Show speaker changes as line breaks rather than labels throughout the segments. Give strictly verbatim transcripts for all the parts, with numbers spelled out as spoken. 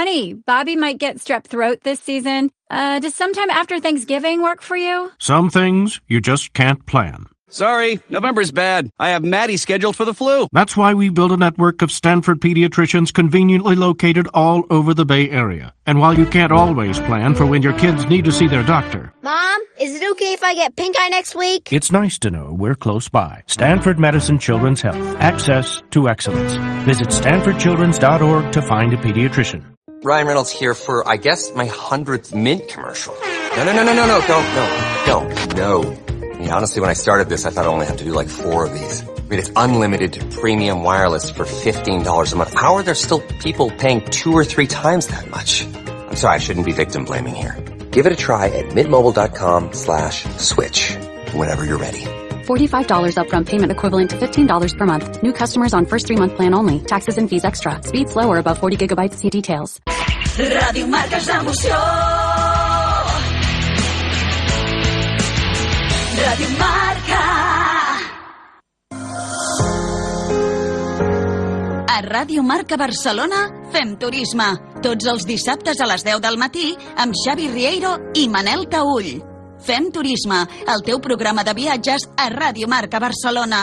funny. Bobby might get strep throat this season. Uh, does sometime after Thanksgiving work for you?
Some things you just can't plan.
Sorry, November's bad. I have Maddie scheduled for the flu.
That's why we built a network of Stanford pediatricians conveniently located all over the Bay Area. And while you can't always plan for when your kids need to see their doctor...
Mom, is it okay if I get pink eye next week?
It's nice to know we're close by. Stanford Medicine Children's Health. Access to excellence. Visit stanford children's dot org to find a pediatrician.
Ryan Reynolds here for, I guess, my hundredth Mint commercial. No, no, no, no, no, no, don't, no, don't, no. I mean, honestly, when I started this, I thought I only have to do like four of these. I mean, it's unlimited premium wireless for fifteen dollars a month. How are there still people paying two or three times that much? I'm sorry, I shouldn't be victim blaming here. Give it a try at mintmobile.com slash switch whenever you're ready.
forty-five dollars upfront payment equivalent to fifteen dollars per month. New customers on first three-month plan only. Taxes and fees extra. Speed slower above forty gigabytes. See details.
Ràdio Marca és l'emoció. Ràdio Marca. A Ràdio Marca Barcelona fem turisme. Tots els dissabtes a les deu del matí amb Xavi Rieiro i Manel Taüll. Fem turisme, el teu programa de viatges a Ràdio Marca Barcelona.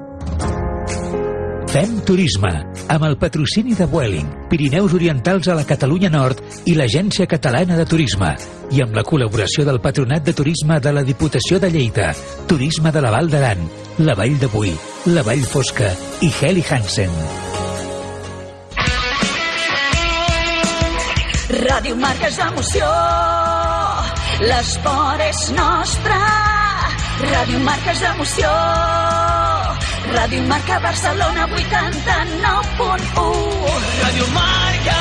Fem turisme, amb el patrocini de Vueling, Pirineus Orientals a la Catalunya Nord i l'Agència Catalana de Turisme, i amb la col·laboració del Patronat de Turisme de la Diputació de Lleida, Turisme de la Val d'Aran, la Vall de Boí, la Vall Fosca i Heli Hansen.
Ràdio Marca és emoció, l'esport és nostre. Ràdio Marca és emoció, Ràdio Marca Barcelona vuitanta-nou punt u.
Ràdio Marca.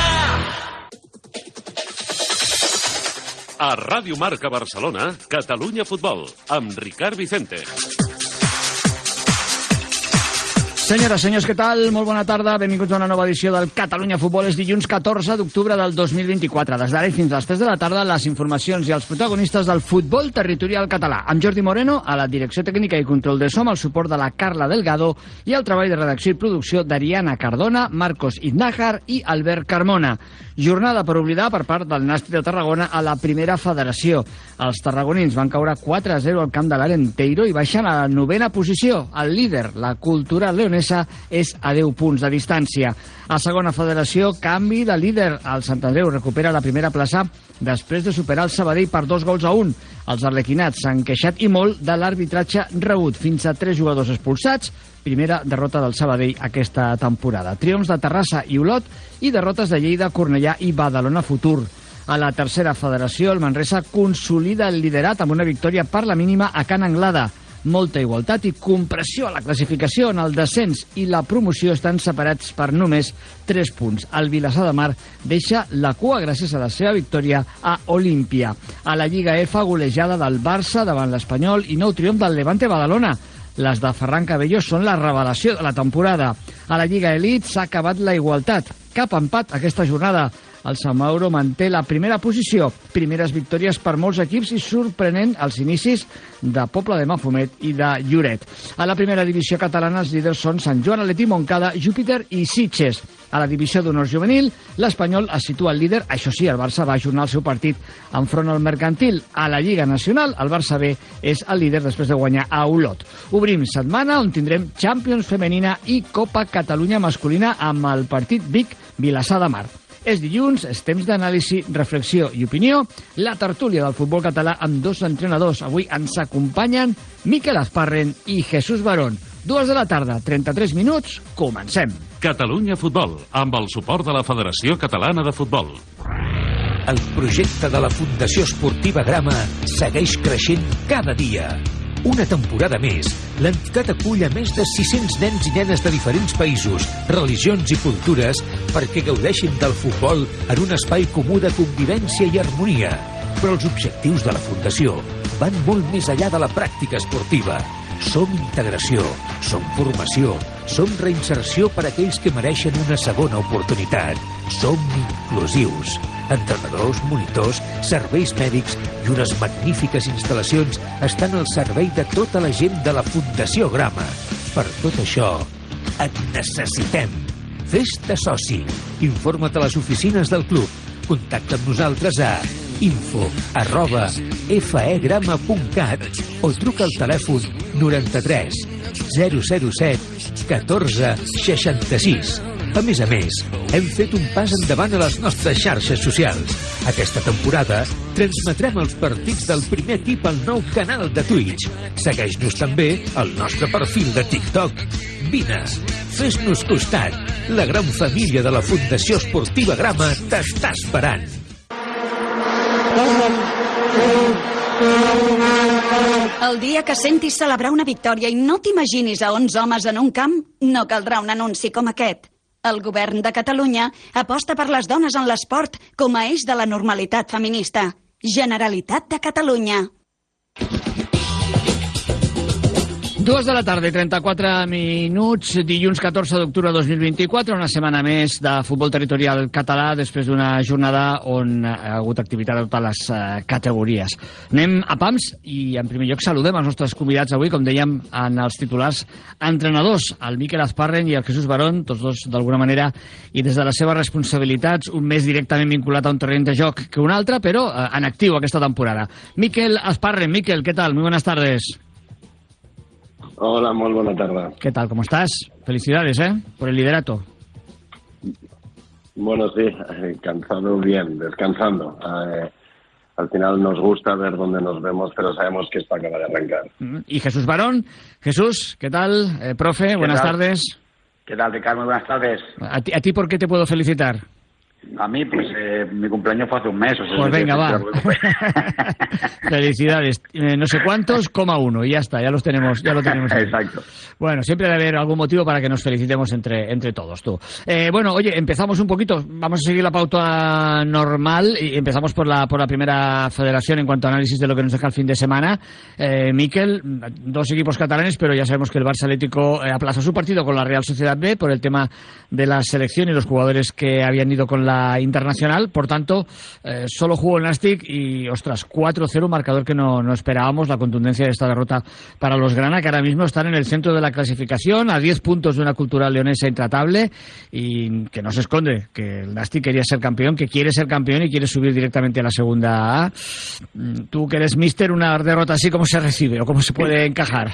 A Ràdio Marca Barcelona, Catalunya Futbol, amb Ricard Vicente.
Senyores, senyors, què tal? Molt bona tarda. Benvinguts a una nova edició del Catalunya Futbol. És dilluns catorze d'octubre del dos mil vint-i-quatre. Des d'ara i fins a les tres de la tarda, les informacions i els protagonistes del futbol territorial català. Amb Jordi Moreno, a la direcció tècnica i control de som, el suport de la Carla Delgado i el treball de redacció i producció d'Ariana Cardona, Marcos Iznájar i Albert Carmona. Jornada per oblidar per part del Nàstic de Tarragona a la primera federació. Els tarragonins van caure quatre a zero al camp de l'Arenteiro i baixen a la novena posició. El líder, la Cultural leonesa, és a deu punts de distància. A segona federació, canvi de líder. El Sant Andreu recupera la primera plaça després de superar el Sabadell per dos gols a un. Els arlequinats s'han queixat i molt de l'arbitratge rebut. Fins a tres jugadors expulsats. Primera derrota del Sabadell aquesta temporada. Triomfs de Terrassa i Olot i derrotes de Lleida, Cornellà i Badalona Futur. A la tercera federació, el Manresa consolida el liderat amb una victòria per la mínima a Can Anglada. Molta igualtat i compressió a la classificació, en el descens i la promoció estan separats per només tres punts. El Vilassar de Mar deixa la cua gràcies a la seva victòria a Olímpia. A la Lliga F, golejada del Barça davant l'Espanyol i nou triomf del Levante Badalona. Les de Ferran Cabello són la revelació de la temporada. A la Lliga Elite s'ha acabat la igualtat. Cap empat aquesta jornada. El Sant Mauro manté la primera posició. Primeres victòries per molts equips i sorprenent els inicis de Pobla de Mafumet i de Lloret. A la primera divisió catalana els líders són Sant Joan, Atleti, Montcada, Júpiter i Sitges. A la divisió d'honor juvenil, l'Espanyol es situa el líder. Això sí, el Barça va ajornar el seu partit enfront al Mercantil. A la Lliga Nacional, el Barça B és el líder després de guanyar a Olot. Obrim setmana on tindrem Champions femenina i Copa Catalunya masculina amb el partit Vic-Vilassar de Mar. És dilluns, és temps d'anàlisi, reflexió i opinió. La tertúlia del futbol català amb dos entrenadors. Avui ens acompanyen Miquel Asparren i Jesús Barón. Dues de la tarda, trenta-tres minuts, comencem.
Catalunya Futbol, amb el suport de la Federació Catalana de Futbol.
El projecte de la Fundació Esportiva Grama segueix creixent cada dia. Una temporada més, l'entitat acull a més de sis-cents nens i nenes de diferents països, religions i cultures perquè gaudeixin del futbol en un espai comú de convivència i harmonia. Però els objectius de la Fundació van molt més enllà de la pràctica esportiva. Som integració, som formació, som reinserció per a aquells que mereixen una segona oportunitat. Som inclusius. Entrenadors, monitors, serveis mèdics i unes magnífiques instal·lacions estan al servei de tota la gent de la Fundació Grama. Per tot això, et necessitem. Fes-te soci. Informa't a les oficines del club Contacta amb nosaltres a info arroba fegrama punt cat o truca al telèfon noranta-tres zero zero set catorze seixanta-sis. A més a més, hem fet un pas endavant a les nostres xarxes socials. Aquesta temporada transmetrem els partits del primer equip al nou canal de Twitch. Segueix-nos també al nostre perfil de TikTok. Vine, fes-nos costat. La gran família de la Fundació Esportiva Grama t'està esperant.
El dia que sentis celebrar una victòria i no t'imaginis a onze homes en un camp, no caldrà un anunci com aquest. El govern de Catalunya aposta per les dones en l'esport com a eix de la normalitat feminista. Generalitat de Catalunya.
Dues de la tarda i trenta-quatre minuts, dilluns catorze d'octubre de dos mil vint-i-quatre, una setmana més de futbol territorial català després d'una jornada on ha hagut activitat de totes les uh, categories. Anem a pams i en primer lloc saludem els nostres convidats avui, com dèiem en els titulars, entrenadors, el Miquel Azparren i el Jesús Barón, tots dos d'alguna manera i des de les seves responsabilitats, un més directament vinculat a un terreny de joc que un altre, però uh, en actiu aquesta temporada. Miquel Azparren, Miquel, ¿qué tal? Muy buenas tardes.
Hola, muy buena tarde.
¿Qué tal? ¿Cómo estás? Felicidades, ¿eh? Por el liderato.
Bueno, sí, cansado bien, descansando. Eh, al final nos gusta ver dónde nos vemos, pero sabemos que esto acaba de arrancar.
Y Jesús Barón. Jesús, ¿qué tal? Eh, profe, buenas
tal?
tardes.
¿Qué tal, Ricardo? Buenas tardes.
¿A ti, ¿A ti por qué te puedo felicitar?
A mí, pues, eh, mi cumpleaños fue hace un mes. O sea,
pues venga, va. Felicidades. Eh, no sé cuántos, coma uno. Y ya está, ya los tenemos. Ya lo tenemos ahí.
Exacto.
Bueno, siempre debe haber algún motivo para que nos felicitemos entre, entre todos, tú. Eh, bueno, oye, empezamos un poquito. Vamos a seguir la pauta normal y empezamos por la, por la primera federación en cuanto a análisis de lo que nos deja el fin de semana. Eh, Miquel, dos equipos catalanes, pero ya sabemos que el Barça Atlético eh, aplazó su partido con la Real Sociedad B por el tema de la selección y los jugadores que habían ido con la internacional, por tanto, eh, solo jugó el Nàstic y, ostras, cuatro cero, marcador que no, no esperábamos, la contundencia de esta derrota para los Grana, que ahora mismo están en el centro de la clasificación, a diez puntos de una Cultural leonesa intratable y que no se esconde, que el Nàstic quería ser campeón, que quiere ser campeón y quiere subir directamente a la segunda A. Tú que eres míster, una derrota así, ¿cómo se recibe o cómo se puede encajar?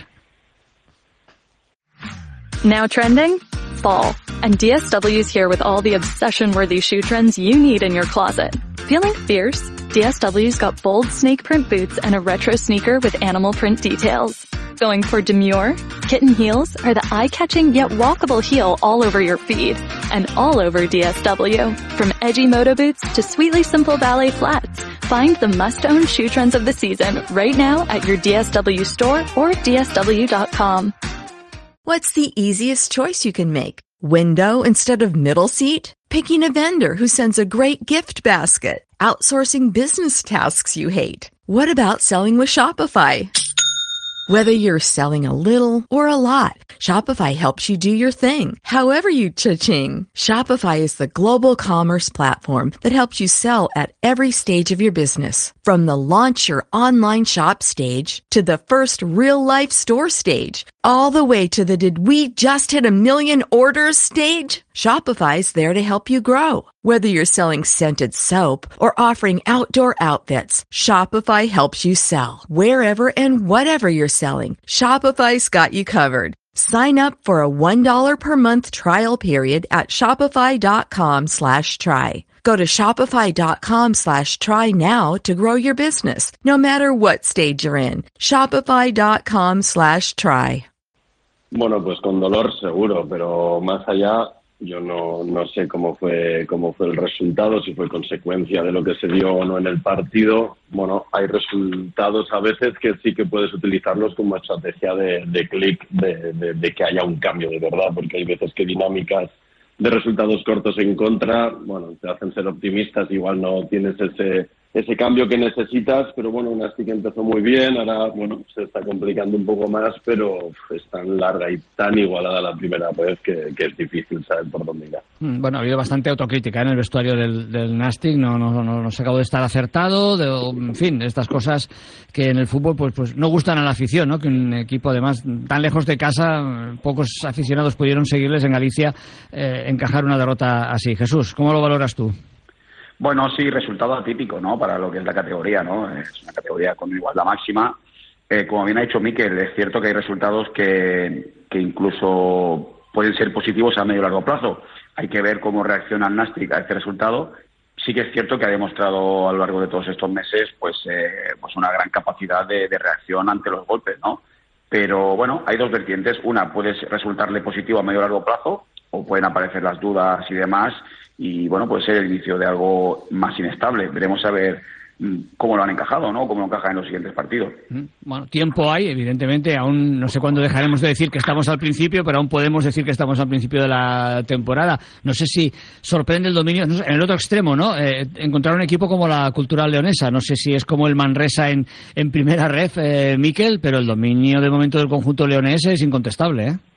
Now trending? Fall. And D S W's here with all the obsession-worthy shoe trends you need in your closet. Feeling fierce? D S W's got bold snake print boots and a retro sneaker with animal print details. Going for demure? Kitten heels are the eye-catching yet walkable heel all over your feet. And all over D S W. From edgy moto boots to sweetly simple ballet flats. Find the must-own shoe trends of the season right now at your D S W store or D S W dot com.
What's the easiest choice you can make? Window instead of middle seat? Picking a vendor who sends a great gift basket? Outsourcing business tasks you hate? What about selling with Shopify? Whether you're selling a little or a lot, Shopify helps you do your thing, however you cha-ching. Shopify is the global commerce platform that helps you sell at every stage of your business. From the launch your online shop stage to the first real-life store stage, all the way to the did we just hit a million orders stage? Shopify's there to help you grow. Whether you're selling scented soap or offering outdoor outfits, Shopify helps you sell. Wherever and whatever you're selling, Shopify's got you covered. Sign up for a one dollar per month trial period at shopify.com slash try. Go to shopify.com slash try now to grow your business, no matter what stage you're in. Shopify.com slash try.
Bueno, pues con dolor seguro, pero más allá yo no, no sé cómo fue, cómo fue el resultado, si fue consecuencia de lo que se dio o no en el partido. Bueno, hay resultados a veces que sí que puedes utilizarlos como estrategia de, de clic, de, de, de que haya un cambio de verdad, porque hay veces que dinámicas de resultados cortos en contra, bueno, te hacen ser optimistas, igual no tienes ese ese cambio que necesitas, pero bueno, una sí que empezó muy bien, ahora, bueno, se está complicando un poco más, pero es tan larga y tan igualada la primera vez que, que es difícil saber por dónde irá.
Bueno, ha habido bastante autocrítica en el vestuario del, del Nàstic, no, no, no, no se acabó de estar acertado, de, en fin, estas cosas que en el fútbol pues, pues no gustan a la afición, ¿no? Que un equipo además tan lejos de casa, pocos aficionados pudieron seguirles en Galicia, eh, encajar una derrota así. Jesús, ¿cómo lo valoras tú?
Bueno, sí, resultado atípico, ¿no? Para lo que es la categoría, ¿no? Es una categoría con igualdad máxima. Eh, como bien ha dicho Mikel, es cierto que hay resultados que, que incluso pueden ser positivos a medio y largo plazo. Hay que ver cómo reacciona el Nàstic a este resultado. Sí que es cierto que ha demostrado a lo largo de todos estos meses pues, eh, pues una gran capacidad de, de reacción ante los golpes, ¿no? Pero bueno, hay dos vertientes. Una, puede resultarle positivo a medio y largo plazo, o pueden aparecer las dudas y demás, y bueno, puede ser el inicio de algo más inestable. Veremos a ver cómo lo han encajado, ¿no? Cómo lo encajan en los siguientes partidos.
Bueno, tiempo hay, evidentemente. Aún no sé cuándo dejaremos de decir que estamos al principio, pero aún podemos decir que estamos al principio de la temporada. No sé si sorprende el dominio, no sé, en el otro extremo, ¿no? Eh, encontrar un equipo como la Cultural Leonesa. No sé si es como el Manresa en, en primera ref, eh, Mikel, pero el dominio de momento del conjunto leonés es incontestable, ¿eh?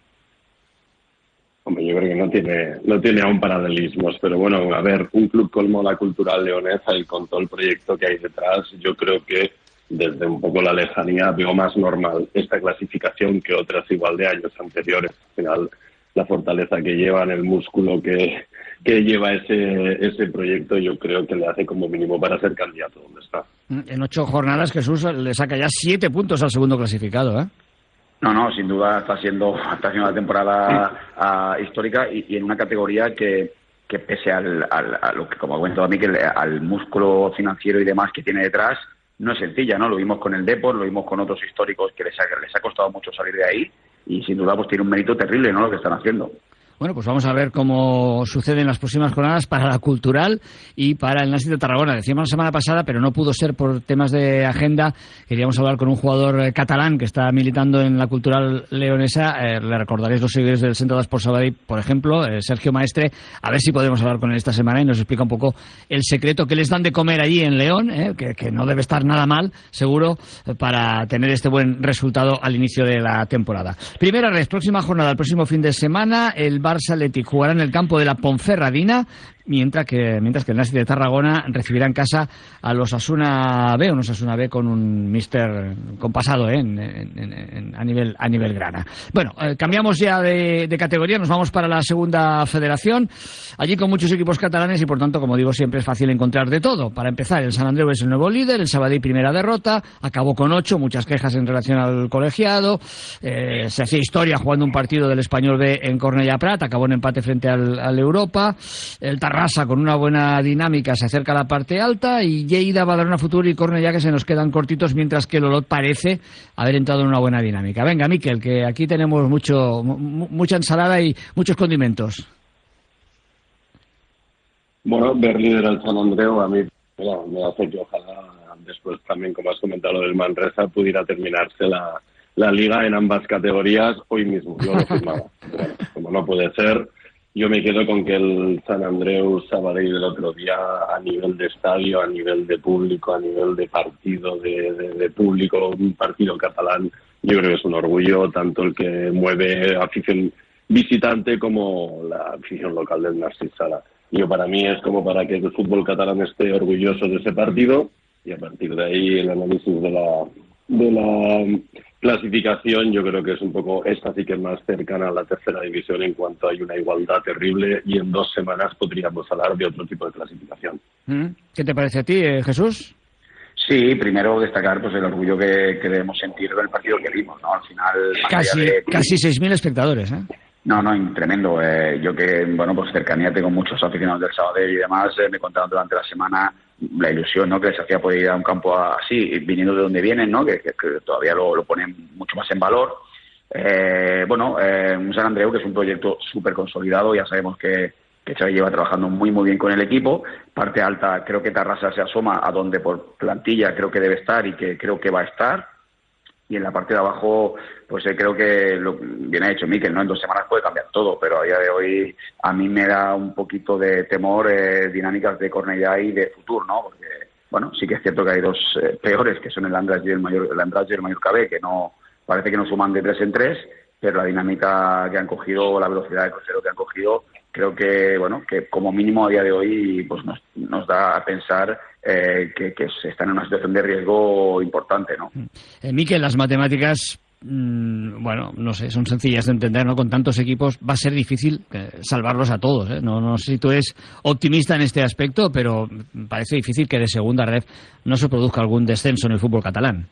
Hombre, yo creo que no tiene no tiene aún paralelismos, pero bueno, a ver, un club como la Cultural Leonesa y con todo el proyecto que hay detrás, yo creo que desde un poco la lejanía veo más normal esta clasificación que otras igual de años anteriores. Al final, la fortaleza que llevan, el músculo que, que lleva ese, ese proyecto, yo creo que le hace como mínimo para ser candidato donde está.
En ocho jornadas Jesús le saca ya siete puntos al segundo clasificado, ¿eh?
No, no, sin duda está siendo, está siendo una temporada uh, histórica y, y en una categoría que, que pese al, al, a lo que, como ha comentado Mikel, al músculo financiero y demás que tiene detrás, no es sencilla, ¿no? Lo vimos con el Depor, lo vimos con otros históricos que les ha, les ha costado mucho salir de ahí y sin duda pues tiene un mérito terrible, ¿no? Lo que están haciendo.
Bueno, pues vamos a ver cómo sucede en las próximas jornadas para la Cultural y para el Nàstic de Tarragona. Decíamos la semana pasada, pero no pudo ser por temas de agenda. Queríamos hablar con un jugador catalán que está militando en la Cultural Leonesa. Eh, le recordaréis los seguidores del Centro de Esports Sabadell, por ejemplo, eh, Sergio Maestre. A ver si podemos hablar con él esta semana y nos explica un poco el secreto que les dan de comer allí en León, eh, que, que no debe estar nada mal, seguro, eh, para tener este buen resultado al inicio de la temporada. Primera vez, próxima jornada, el próximo fin de semana, el Barça Athletic jugará en el campo de la Ponferradina, mientras que mientras que el Nàstic de Tarragona recibirá en casa a los Osasuna B, unos Osasuna B con un míster compasado ¿eh? en, en, en, a nivel a nivel grana. Bueno, eh, cambiamos ya de, de categoría, nos vamos para la segunda federación, allí con muchos equipos catalanes y por tanto, como digo, siempre es fácil encontrar de todo. Para empezar, el Sant Andreu es el nuevo líder, el Sabadell primera derrota, acabó con ocho, muchas quejas en relación al colegiado, eh, se hacía historia jugando un partido del Español B en Cornellà Prat, acabó en empate frente al, al Europa, el Tarrasa con una buena dinámica se acerca a la parte alta y Lleida, Badalona Futur y Cornellà que se nos quedan cortitos, mientras que el Olot parece haber entrado en una buena dinámica. Venga, Mikel, que aquí tenemos mucho mucha ensalada y muchos condimentos.
Bueno, ver líder al Sant Andreu a mí mira, me hace que ojalá después también, como has comentado, lo del Manresa pudiera terminarse la, la liga en ambas categorías hoy mismo. Yo lo firmaba. Bueno, como no puede ser, yo me quedo con que el Sant Andreu Sabadell del otro día, a nivel de estadio, a nivel de público, a nivel de partido, de, de, de público, un partido catalán, yo creo que es un orgullo, tanto el que mueve afición visitante como la afición local del Nàstic Sala. Yo para mí es como para que el fútbol catalán esté orgulloso de ese partido y a partir de ahí el análisis de la de la clasificación yo creo que es un poco, esta sí que es más cercana a la tercera división en cuanto hay una igualdad terrible y en dos semanas podríamos hablar de otro tipo de clasificación.
¿Qué te parece a ti, eh, Jesús?
Sí, primero destacar pues el orgullo que, que debemos sentir del partido que vimos, ¿no? Al final...
Casi,
de...
casi seis mil espectadores, ¿eh?
No, no, tremendo. Eh, yo que, bueno, pues cercanía tengo muchos aficionados del Sabadell y demás, eh, me contaron durante la semana la ilusión, ¿no?, que les hacía poder ir a un campo así, viniendo de donde vienen, ¿no?, que, que, que todavía lo, lo ponen mucho más en valor. Eh, bueno, eh, un Sant Andreu que es un proyecto súper consolidado, ya sabemos que, que Xavi lleva trabajando muy, muy bien con el equipo. Parte alta, creo que Tarrasa se asoma a donde por plantilla creo que debe estar y que creo que va a estar. Y en la parte de abajo, pues eh, creo que, lo, bien ha dicho Mikel, ¿no?, en dos semanas puede cambiar todo, pero a día de hoy a mí me da un poquito de temor eh, dinámicas de Cornellà y de Futur, ¿no? Porque, bueno, sí que es cierto que hay dos eh, peores, que son el Andratx y el, Mayor, el Andratx y el Mallorca B, que no parece que no suman de tres en tres, pero la dinámica que han cogido, la velocidad de crucero que han cogido, creo que, bueno, que como mínimo a día de hoy pues nos, nos da a pensar eh, que, que se están en una situación de riesgo importante, ¿no?
Eh, Mikel, las matemáticas mmm, bueno, no sé, son sencillas de entender, ¿no? Con tantos equipos va a ser difícil eh, salvarlos a todos, ¿eh? No, no sé si tú eres optimista en este aspecto, pero parece difícil que de segunda red no se produzca algún descenso en el fútbol catalán.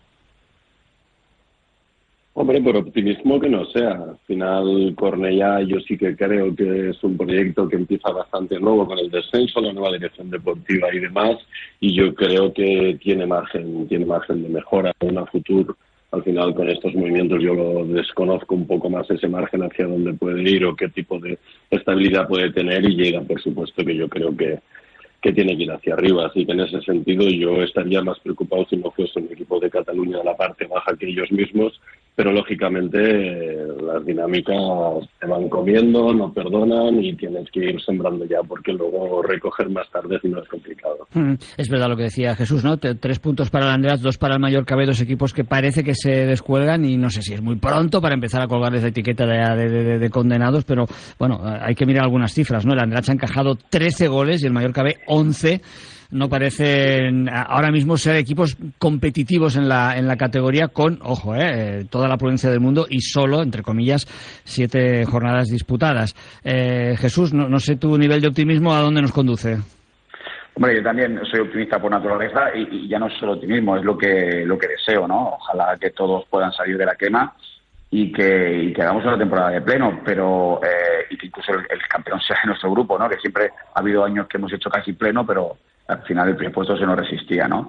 Hombre, por optimismo que no sea. Al final, Cornellá yo sí que creo que es un proyecto que empieza bastante nuevo con el descenso, la nueva dirección deportiva y demás, y yo creo que tiene margen, tiene margen de mejora en un futuro. Al final, con estos movimientos yo lo desconozco un poco más ese margen hacia dónde puede ir o qué tipo de estabilidad puede tener, y llega, por supuesto, que yo creo que que tiene que ir hacia arriba. Así que en ese sentido yo estaría más preocupado si no fuese un equipo de Cataluña de la parte baja que ellos mismos, pero lógicamente eh, las dinámicas te van comiendo, no perdonan y tienes que ir sembrando ya, porque luego recoger más tarde si no es complicado.
Mm, es verdad lo que decía Jesús, ¿no? T- tres puntos para el Andratx, dos para el Mallorca B, dos equipos que parece que se descuelgan, y no sé si es muy pronto para empezar a colgarles la etiqueta de, de, de, de condenados, pero bueno, hay que mirar algunas cifras, ¿no? El Andratx ha encajado trece goles y el Mallorca B once. No parecen ahora mismo ser equipos competitivos en la en la categoría, con, ojo, eh, toda la prudencia del mundo y solo, entre comillas, siete jornadas disputadas. Eh, Jesús, no, no sé tu nivel de optimismo a dónde nos conduce.
Hombre, yo también soy optimista por naturaleza, y, y ya no es solo optimismo, es lo que lo que deseo, ¿no? Ojalá que todos puedan salir de la quema y que, y que hagamos una temporada de pleno, pero eh, y que incluso el, el campeón sea de nuestro grupo, ¿no? Que siempre ha habido años que hemos hecho casi pleno, pero al final el primer puesto se nos resistía, ¿no?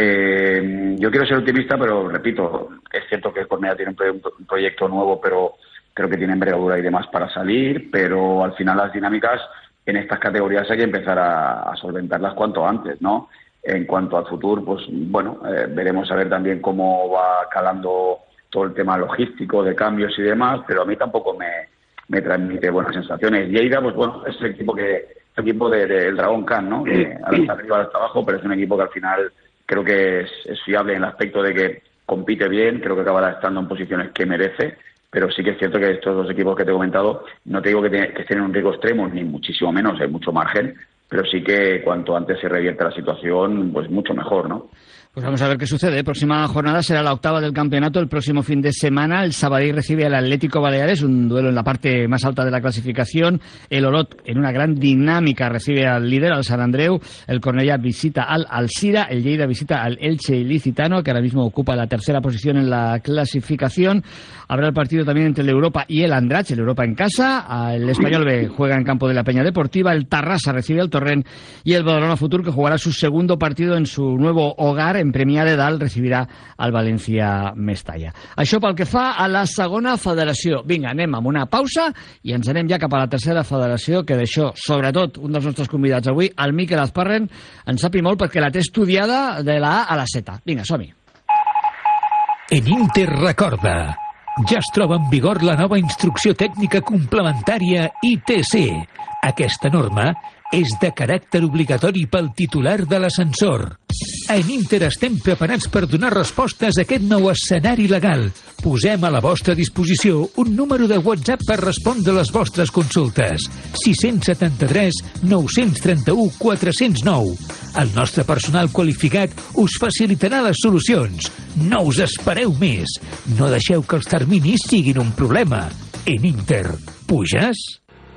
Eh, yo quiero ser optimista, pero repito, es cierto que Cornellá tiene un, pro, un proyecto nuevo, pero creo que tiene envergadura y demás para salir, pero al final las dinámicas en estas categorías hay que empezar a, a solventarlas cuanto antes, ¿no? En cuanto al futuro, pues bueno, eh, veremos a ver también cómo va calando todo el tema logístico de cambios y demás, pero a mí tampoco me, me transmite buenas sensaciones. Lleida, pues bueno, es el equipo que el equipo del de, de Dragón Khan, ¿no? Que ahora está arriba, ahora está abajo, pero es un equipo que al final creo que es, es fiable en el aspecto de que compite bien, creo que acabará estando en posiciones que merece, pero sí que es cierto que estos dos equipos que te he comentado, no te digo que, te, que estén en un riesgo extremo, ni muchísimo menos, hay mucho margen, pero sí que cuanto antes se revierta la situación, pues mucho mejor, ¿no?
Pues vamos a ver qué sucede. Próxima jornada será la octava del campeonato. El próximo fin de semana el Sabadell recibe al Atlético Baleares, un duelo en la parte más alta de la clasificación. El Olot, en una gran dinámica, recibe al líder, al Sant Andreu. El Cornellá visita al Alzira. El Lleida visita al Elche Ilicitano, que ahora mismo ocupa la tercera posición en la clasificación. Habrá el partido también entre el Europa y el Andratx. El Europa en casa. El Espanyol B juega en campo de la Peña Deportiva. El Tarrasa recibe al Torrent. Y el Badalona Futur, que jugará su segundo partido en su nuevo hogar, en Premià de Dalt, recibirà el València Mestalla. Això pel que fa a la segona federació. Vinga, anem amb una pausa i ens anem ja cap a la tercera federació, que d'això, sobretot, un dels nostres convidats avui, el Mikel Azparren, en sapi molt perquè la té estudiada de la A a la Z. Vinga, som-hi.
En Inter recorda, ja es troba en vigor la nova instrucció tècnica complementària I T C. Aquesta norma és de caràcter obligatori pel titular de l'ascensor. En Inter estem preparats per donar respostes a aquest nou escenari legal. Posem a la vostra disposició un número de WhatsApp per respondre les vostres consultes. sis set tres, nou tres u, quatre zero nou. El nostre personal qualificat us facilitarà les solucions. No us espereu més. No deixeu que els terminis siguin un problema. En Inter, puges?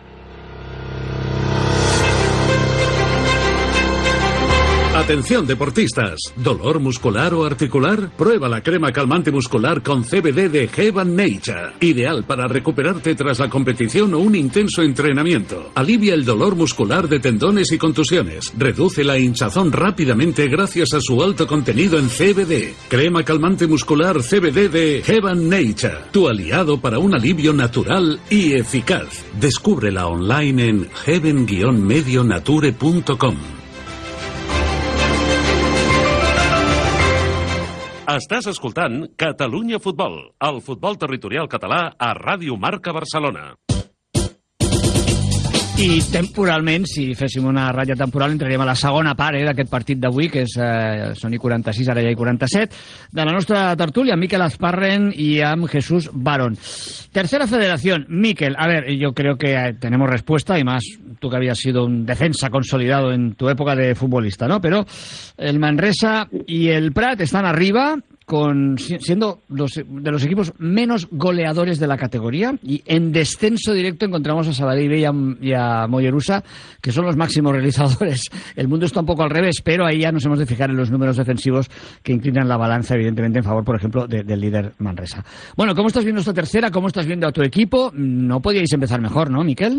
Atención deportistas, ¿dolor muscular o articular? Prueba la crema calmante muscular con C B D de Heaven Nature, ideal para recuperarte tras la competición o un intenso entrenamiento. Alivia el dolor muscular de tendones y contusiones, reduce la hinchazón rápidamente gracias a su alto contenido en C B D. Crema calmante muscular C B D de Heaven Nature, tu aliado para un alivio natural y eficaz. Descúbrela online en heaven medio nature punto com. Estàs escoltant Catalunya Futbol, el futbol territorial català a Ràdio Marca Barcelona.
I temporalment, si féssim una ratlla temporal, entraríem a la segona part eh, d'aquest partit d'avui, que és, eh, són i quaranta-sis, ara ja i quaranta-set, de la nostra tertúlia, amb Mikel Azparren y amb Jesús Barón. Tercera federación, Mikel, a ver, yo creo que tenemos respuesta, y más tú que habías sido un defensa consolidado en tu época de futbolista, ¿no? Pero el Manresa y el Prat están arriba, con siendo los, de los equipos menos goleadores de la categoría, y en descenso directo encontramos a Sabadell y a, y a Mollerusa, que son los máximos realizadores. El mundo está un poco al revés, pero ahí ya nos hemos de fijar en los números defensivos que inclinan la balanza, evidentemente, en favor, por ejemplo, de, del líder Manresa. Bueno, ¿cómo estás viendo esta tercera? ¿Cómo estás viendo a tu equipo? No podíais empezar mejor, ¿no, Miquel?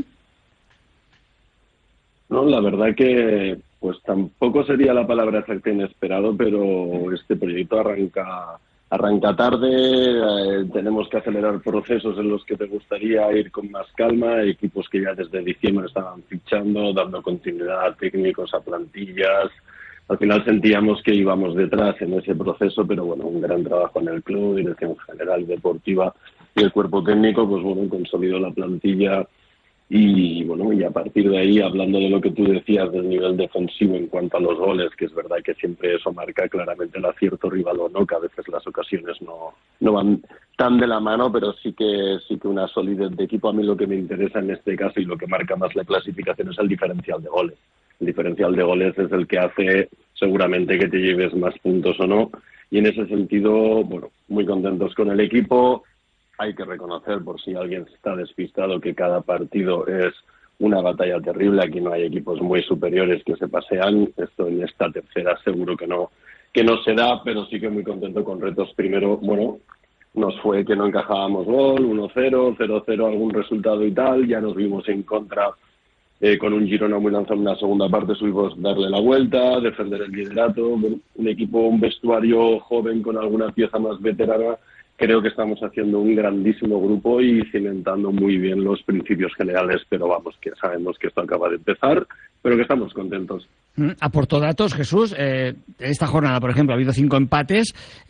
No, la verdad que pues tampoco sería la palabra exacta inesperado, pero este proyecto arranca arranca tarde, eh, tenemos que acelerar procesos en los que te gustaría ir con más calma, equipos que ya desde diciembre estaban fichando, dando continuidad a técnicos, a plantillas. Al final sentíamos que íbamos detrás en ese proceso, pero bueno, un gran trabajo en el club, dirección general deportiva y el cuerpo técnico, pues bueno, consolidó la plantilla. Y bueno, y a partir de ahí, hablando de lo que tú decías del nivel defensivo en cuanto a los goles, que es verdad que siempre eso marca claramente el acierto rival o no, que a veces las ocasiones no, no van tan de la mano, pero sí que sí que una solidez de equipo. A mí lo que me interesa en este caso y lo que marca más la clasificación es el diferencial de goles. El diferencial de goles es el que hace seguramente que te lleves más puntos o no, y en ese sentido, bueno, muy contentos con el equipo. Hay que reconocer, por si alguien está despistado, que cada partido es una batalla terrible. Aquí no hay equipos muy superiores que se pasean. Esto en esta tercera seguro que no que no se da, pero sí que muy contento con retos. Primero, bueno, nos fue que no encajábamos gol, uno cero, cero cero, algún resultado y tal. Ya nos vimos en contra eh, con un Girona muy lanzado en la segunda parte. Subimos darle la vuelta, defender el liderato. Bueno, un equipo, un vestuario joven con alguna pieza más veterana. Creo que estamos haciendo un grandísimo grupo y cimentando muy bien los principios generales, pero vamos, que sabemos que esto acaba de empezar, pero que estamos contentos.
Aportó datos, Jesús. Eh, esta jornada, por ejemplo, ha habido cinco empates,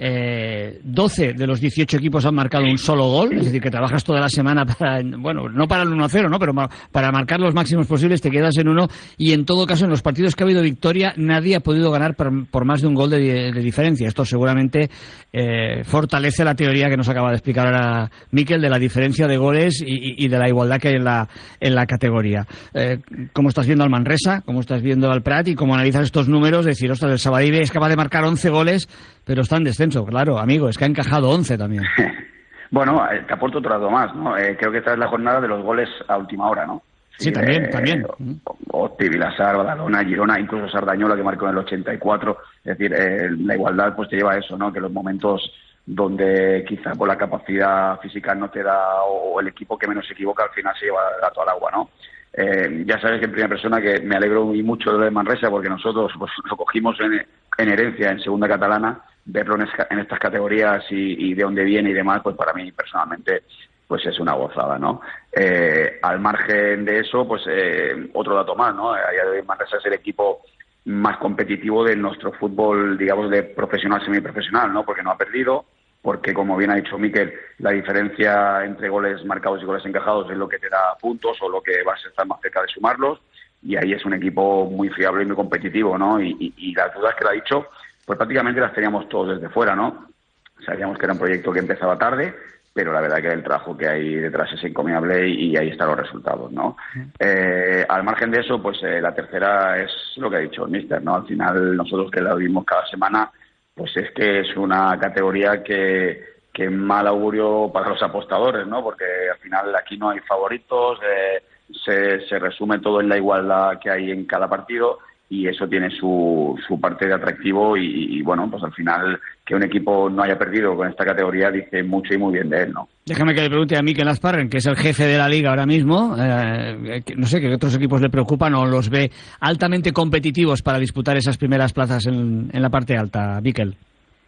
eh, doce de los dieciocho equipos han marcado un solo gol, es decir, que trabajas toda la semana para, bueno, no para el uno cero, ¿no? Pero para marcar los máximos posibles, te quedas en uno, y en todo caso, en los partidos que ha habido victoria, nadie ha podido ganar por, por más de un gol de, de diferencia. Esto seguramente eh, fortalece la teoría que nos acaba de explicar ahora Miquel de la diferencia de goles y, y de la igualdad que hay en la, en la categoría. Eh, ¿Cómo estás viendo al Manresa? ¿Cómo estás viendo al Prat? Y cómo analizas estos números, decir, ostras, el Sabadell es capaz de marcar once goles, pero está en descenso. Claro, amigo, es que ha encajado once también.
Bueno, te aporto otro dato más, ¿no? Eh, creo que esta es la jornada de los goles a última hora, ¿no?
Sí, sí, también, eh, también.
Oti, Vilasar, Badalona, Girona, incluso Sardañola, que marcó en el ochenta y cuatro. Es decir, eh, la igualdad pues te lleva a eso, ¿no? Que los momentos donde quizá por la capacidad física no te da, o el equipo que menos se equivoca, al final se lleva el gato al agua, ¿no? Eh, ya sabes que en primera persona que me alegro muy mucho de lo de Manresa, porque nosotros pues, lo cogimos en, en herencia en segunda catalana, verlo en, esca, en estas categorías y, y de dónde viene y demás, pues para mí personalmente pues es una gozada, ¿no? Eh, al margen de eso, pues eh, otro dato más, ¿no? Manresa es el equipo más competitivo de nuestro fútbol, digamos, de profesional semiprofesional, ¿no? Porque no ha perdido, porque, como bien ha dicho Miquel, la diferencia entre goles marcados y goles encajados es lo que te da puntos o lo que vas a estar más cerca de sumarlos, y ahí es un equipo muy fiable y muy competitivo, ¿no? Y, y, y las dudas que le ha dicho, pues prácticamente las teníamos todos desde fuera, ¿no? Sabíamos que era un proyecto que empezaba tarde, pero la verdad que el trabajo que hay detrás es encomiable y, y ahí están los resultados, ¿no? Eh, al margen de eso, pues eh, la tercera es lo que ha dicho el míster, ¿no? Al final, nosotros que la vimos cada semana, pues es que es una categoría que, que mal augurio para los apostadores, ¿no? Porque al final aquí no hay favoritos, eh, se, se resume todo en la igualdad que hay en cada partido, y eso tiene su, su parte de atractivo y, y, bueno, pues al final que un equipo no haya perdido con esta categoría dice mucho y muy bien de él, ¿no?
Déjame que le pregunte a Mikel Asparren, que es el jefe de la Liga ahora mismo, eh, que, no sé, ¿qué otros equipos le preocupan o los ve altamente competitivos para disputar esas primeras plazas en, en la parte alta, Mikel?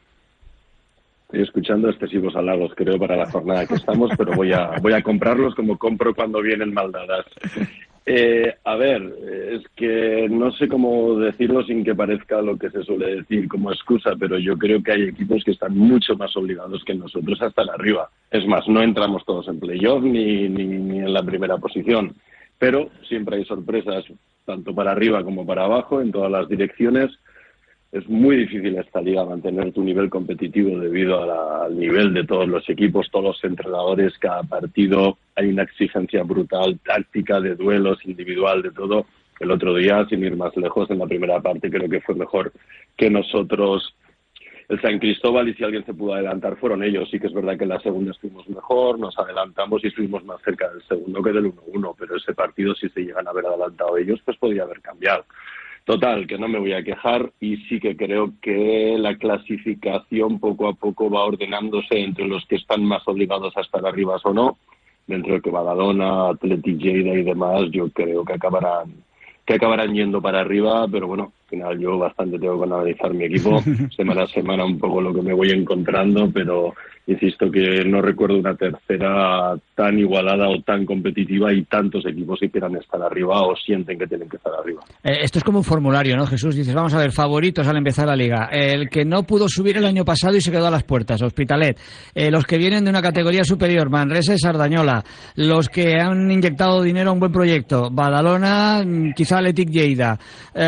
Estoy escuchando excesivos halagos, creo, para la jornada que estamos, pero voy a voy a comprarlos como compro cuando vienen mal dadas. Eh, a ver, es que no sé cómo decirlo sin que parezca lo que se suele decir como excusa, pero yo creo que hay equipos que están mucho más obligados que nosotros a estar arriba. Es más, no entramos todos en playoff ni, ni, ni en la primera posición, pero siempre hay sorpresas, tanto para arriba como para abajo, en todas las direcciones. Es muy difícil en esta liga mantener tu nivel competitivo debido a la, al nivel de todos los equipos, todos los entrenadores, cada partido hay una exigencia brutal, táctica, de duelos, individual, de todo. El otro día, sin ir más lejos, en la primera parte creo que fue mejor que nosotros el San Cristóbal, y si alguien se pudo adelantar fueron ellos. Sí que es verdad que en la segunda estuvimos mejor, nos adelantamos y estuvimos más cerca del segundo que del uno uno, pero ese partido, si se llegan a haber adelantado ellos, pues podría haber cambiado. Total, que no me voy a quejar, y sí que creo que la clasificación poco a poco va ordenándose entre los que están más obligados a estar arriba o no. Dentro de que Badalona, Athletic Lleida y demás, yo creo que acabarán que acabarán yendo para arriba, pero bueno, al final yo bastante tengo que analizar mi equipo, semana a semana un poco lo que me voy encontrando, pero insisto que no recuerdo una tercera tan igualada o tan competitiva y tantos equipos que quieran estar arriba o sienten que tienen que estar arriba.
Eh, esto es como un formulario, ¿no, Jesús? Dices, vamos a ver, favoritos al empezar la liga. El que no pudo subir el año pasado y se quedó a las puertas, Hospitalet. Eh, los que vienen de una categoría superior, Manresa y Sardañola. Los que han inyectado dinero a un buen proyecto, Badalona, quizá Athletic Lleida.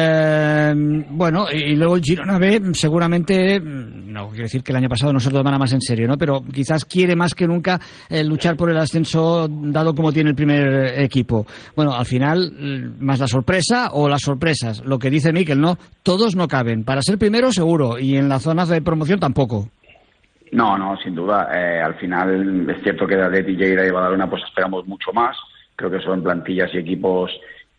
Eh, bueno, y luego el Girona B, seguramente, no quiero decir que el año pasado no se lo tomara más en serio, ¿no? Pero quizás quiere más que nunca eh, luchar por el ascenso, dado como tiene el primer equipo. Bueno, al final, más la sorpresa o las sorpresas. Lo que dice Mikel, ¿no? Todos no caben. Para ser primero, seguro. Y en las zonas de promoción, tampoco.
No, no, sin duda. Eh, al final, es cierto que de Athletic Lleida y Badalona pues esperamos mucho más. Creo que son plantillas y equipos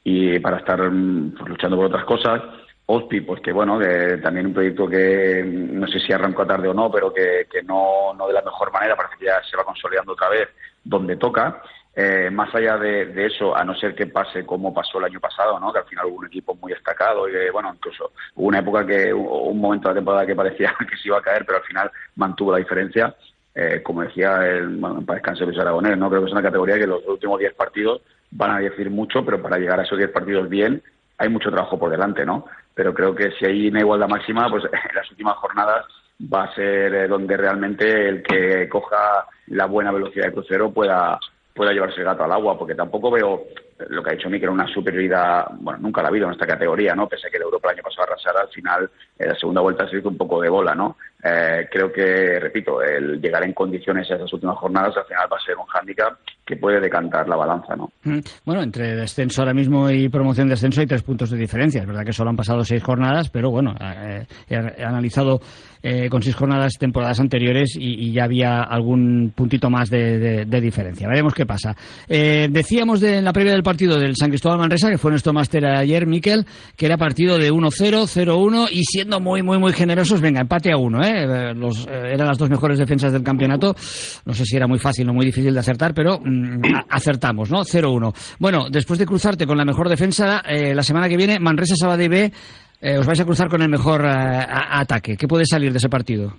y para estar pues, luchando por otras cosas. Hospi, pues que bueno, que también un proyecto que no sé si arrancó tarde o no, pero que, que no, no de la mejor manera, parece que ya se va consolidando otra vez donde toca. Eh, más allá de, de eso, a no ser que pase como pasó el año pasado, ¿no? Que al final hubo un equipo muy destacado y que, bueno, incluso hubo una época que, un momento de la temporada que parecía que se iba a caer, pero al final mantuvo la diferencia. Eh, como decía el, bueno, para descansar Luis Aragonés, ¿no? Creo que es una categoría que los últimos diez partidos van a decir mucho, pero para llegar a esos diez partidos bien hay mucho trabajo por delante, ¿no? Pero creo que si hay una igualdad máxima, pues en las últimas jornadas va a ser donde realmente el que coja la buena velocidad de crucero pueda pueda llevarse el gato al agua, porque tampoco veo lo que ha dicho Mikel, una superioridad, bueno, nunca la ha habido en esta categoría, ¿no? Pese a que el Europa el año pasado arrasara, al final, en la segunda vuelta se hizo un poco de bola, ¿no? Eh, creo que, repito, el llegar en condiciones a esas últimas jornadas, al final va a ser un hándicap que puede decantar la balanza, ¿no?
Bueno, entre descenso ahora mismo y promoción de descenso hay tres puntos de diferencia. Es verdad que solo han pasado seis jornadas, pero bueno, eh, he, he analizado eh, con seis jornadas temporadas anteriores y, y ya había algún puntito más de, de, de diferencia. Veremos qué pasa. Eh, decíamos de, en la previa del partido del San Cristóbal Manresa, que fue nuestro máster ayer, Mikel, que era partido de uno cero, cero uno y siendo muy, muy, muy generosos, venga, empate a uno, ¿eh? Los, eh, eran las dos mejores defensas del campeonato. No sé si era muy fácil o muy difícil de acertar, pero mm, acertamos, ¿no? cero uno. Bueno, después de cruzarte con la mejor defensa, eh, la semana que viene, Manresa Sabadell B, eh, os vais a cruzar con el mejor eh, a, ataque. ¿Qué puede salir de ese partido?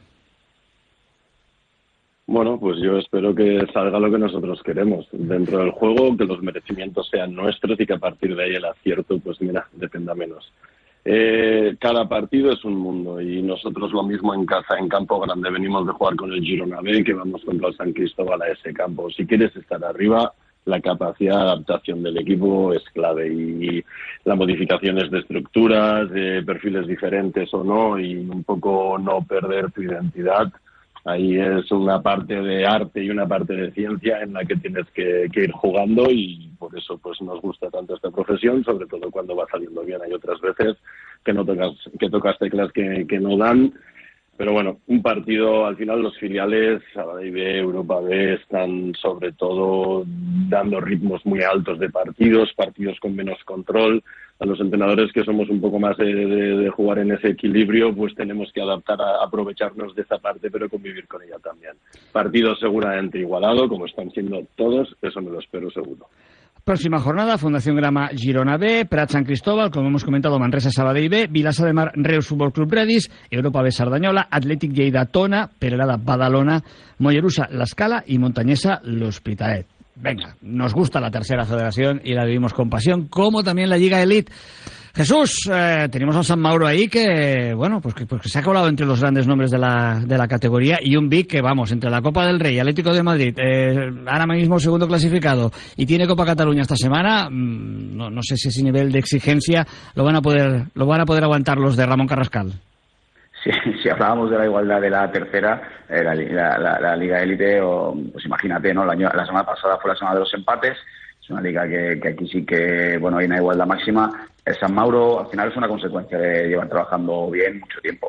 Bueno, pues yo espero que salga lo que nosotros queremos dentro del juego, que los merecimientos sean nuestros y que a partir de ahí el acierto, pues mira, dependa menos. Eh, cada partido es un mundo y nosotros lo mismo en casa, en campo grande. Venimos de jugar con el Girona B, que vamos contra el San Cristóbal a ese campo. Si quieres estar arriba, la capacidad de adaptación del equipo es clave y las modificaciones de estructuras, de perfiles diferentes o no, y un poco no perder tu identidad. Ahí es una parte de arte y una parte de ciencia en la que tienes que, que ir jugando y por eso pues nos gusta tanto esta profesión, sobre todo cuando va saliendo bien. Hay otras veces que no tocas, que tocas teclas que, que no dan. Pero bueno, un partido, al final los filiales, Sabadell B, Europa B, están sobre todo dando ritmos muy altos de partidos, partidos con menos control. A los entrenadores que somos un poco más de, de, de jugar en ese equilibrio, pues tenemos que adaptar a aprovecharnos de esa parte, pero convivir con ella también. Partido seguramente igualado, como están siendo todos, eso me lo espero seguro.
Próxima jornada, Fundación Grama Girona B, Prat San Cristóbal, como hemos comentado, Manresa Sabadell B, Vilassar de Mar Reus Futbol Club Redis, Europa B Sardañola, Athletic Lleida Tona, Perelada Badalona, Mollerussa La Scala y Montañesa L'Hospitalet. Venga, nos gusta la tercera federación y la vivimos con pasión, como también la Liga Elite. Jesús, eh, tenemos a San Mauro ahí que, bueno, pues que, pues que se ha colado entre los grandes nombres de la, de la categoría y un Vic que, vamos, entre la Copa del Rey, Atlético de Madrid, eh, ahora mismo segundo clasificado y tiene Copa Cataluña esta semana, mmm, no, no sé si ese nivel de exigencia lo van a poder, lo van a poder aguantar los de Ramón Carrascal.
Si, si hablábamos de la igualdad de la tercera, eh, la, la, la, la Liga Élite, o, pues imagínate, ¿no? La, la semana pasada fue la semana de los empates. Es una liga que, que aquí sí que, bueno, hay una igualdad máxima. El San Mauro, al final, es una consecuencia de llevar trabajando bien mucho tiempo.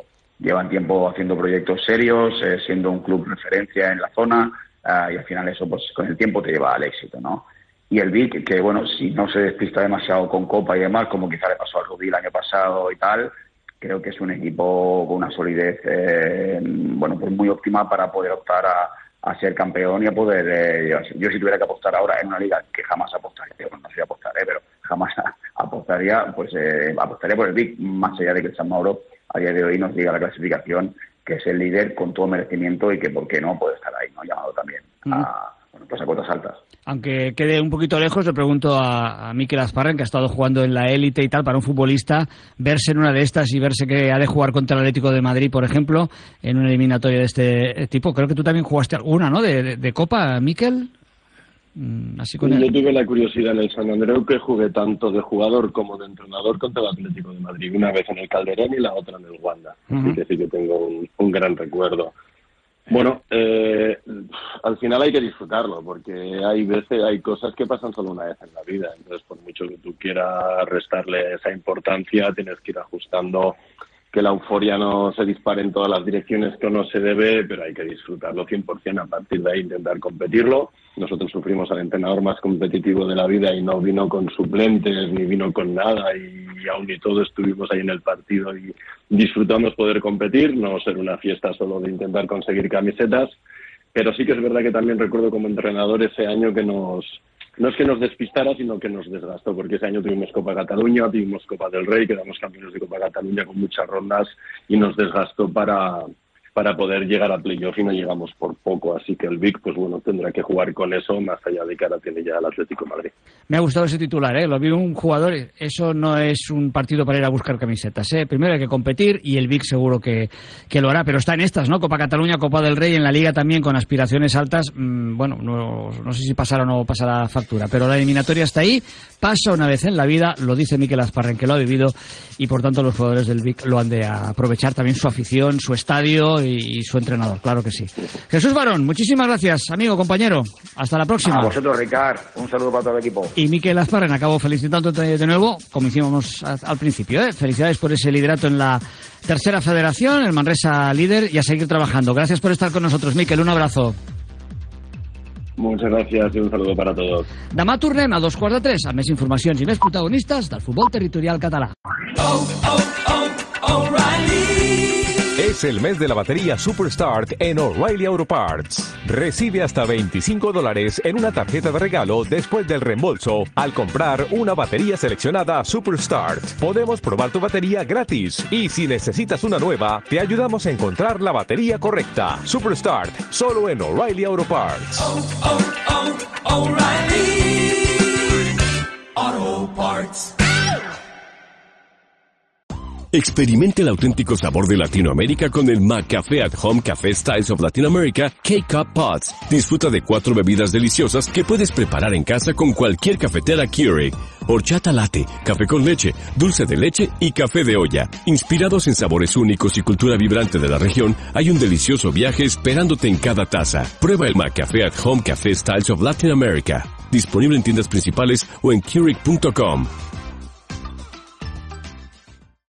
llevan tiempo haciendo proyectos serios, eh, siendo un club referencia en la zona, uh, y al final eso pues con el tiempo te lleva al éxito, ¿no? Y el Vic, que bueno, si no se despista demasiado con Copa y demás, como quizá le pasó al Rubí el año pasado y tal, creo que es un equipo con una solidez eh, bueno, pues muy óptima para poder optar a, a ser campeón y a poder eh, llevarse. Yo si tuviera que apostar ahora en una liga que jamás apostaría, bueno, no sé si apostaré, pero jamás apostaría, pues eh, apostaría por el Vic, más allá de que el San Mauro a día de hoy nos diga la clasificación, que es el líder con todo merecimiento y que por qué no puede estar ahí, ¿no? Llamado también a, mm. bueno, pues a cuotas altas.
Aunque quede un poquito lejos, le pregunto a, a Mikel Asparren, que ha estado jugando en la élite y tal, para un futbolista, verse en una de estas y verse que ha de jugar contra el Atlético de Madrid, por ejemplo, en una eliminatoria de este tipo. Creo que tú también jugaste alguna, ¿no?, de, de, de Copa, Mikel. Así con
Yo
él.
tuve la curiosidad en el San Andreu, que jugué tanto de jugador como de entrenador contra el Atlético de Madrid, una vez en el Calderón y la otra en el Wanda. Uh-huh. Así que sí que tengo un, un gran recuerdo. Bueno, eh, al final hay que disfrutarlo, porque hay veces, hay cosas que pasan solo una vez en la vida. Entonces, por mucho que tú quieras restarle esa importancia, tienes que ir ajustando, que la euforia no se dispare en todas las direcciones que no se debe, pero hay que disfrutarlo cien por ciento. A partir de ahí intentar competirlo. Nosotros sufrimos al entrenador más competitivo de la vida y no vino con suplentes ni vino con nada, y, y aún y todo estuvimos ahí en el partido y disfrutamos poder competir, no ser una fiesta solo de intentar conseguir camisetas. Pero sí que es verdad que también recuerdo como entrenador ese año que nos... no es que nos despistara, sino que nos desgastó, porque ese año tuvimos Copa Cataluña, tuvimos Copa del Rey, quedamos campeones de Copa Cataluña con muchas rondas y nos desgastó para, para poder llegar a playoff y no llegamos por poco. Así que el Vic, pues bueno, tendrá que jugar con eso, más allá de que ahora tiene ya el Atlético de Madrid.
Me ha gustado ese titular, ¿eh? Lo vi un jugador, eso no es un partido para ir a buscar camisetas, ¿eh? Primero hay que competir y el Vic seguro que, que lo hará, pero está en estas, ¿no? Copa Cataluña, Copa del Rey, en la Liga también con aspiraciones altas. Mmm, bueno, no, no sé si pasará o no pasará factura, pero la eliminatoria está ahí, pasa una vez en la vida, lo dice Mikel Asparren, que lo ha vivido, y por tanto los jugadores del Vic lo han de aprovechar, también su afición, su estadio y, y su entrenador, claro que sí. Jesús Barón, muchísimas gracias, amigo, compañero. Hasta la próxima.
A vosotros, Ricard. Un saludo para todo el equipo.
Y Mikel Asparren, acabo felicitándote de nuevo, como hicimos al principio, ¿eh? Felicidades por ese liderato en la tercera federación, el Manresa líder, y a seguir trabajando. Gracias por estar con nosotros, Mikel, un abrazo.
Muchas gracias y un saludo para todos.
Demà tornem a dos quarts de tres amb més informacions i més protagonistes del futbol territorial català.
Oh, oh, oh, O'Reilly.
Es el mes de la batería Superstart en O'Reilly Auto Parts. Recibe hasta veinticinco dólares en una tarjeta de regalo después del reembolso al comprar una batería seleccionada Superstart. Podemos probar tu batería gratis y si necesitas una nueva, te ayudamos a encontrar la batería correcta. Superstart, solo en O'Reilly Auto Parts.
Oh, oh, oh, O'Reilly Auto Parts.
Experimente el auténtico sabor de Latinoamérica con el McCafé at Home Café Styles of Latin America K-Cup Pots. Disfruta de cuatro bebidas deliciosas que puedes preparar en casa con cualquier cafetera Keurig. Horchata latte, café con leche, dulce de leche y café de olla. Inspirados en sabores únicos y cultura vibrante de la región, hay un delicioso viaje esperándote en cada taza. Prueba el McCafé at Home Café Styles of Latin America. Disponible en tiendas principales o en Keurig punto com.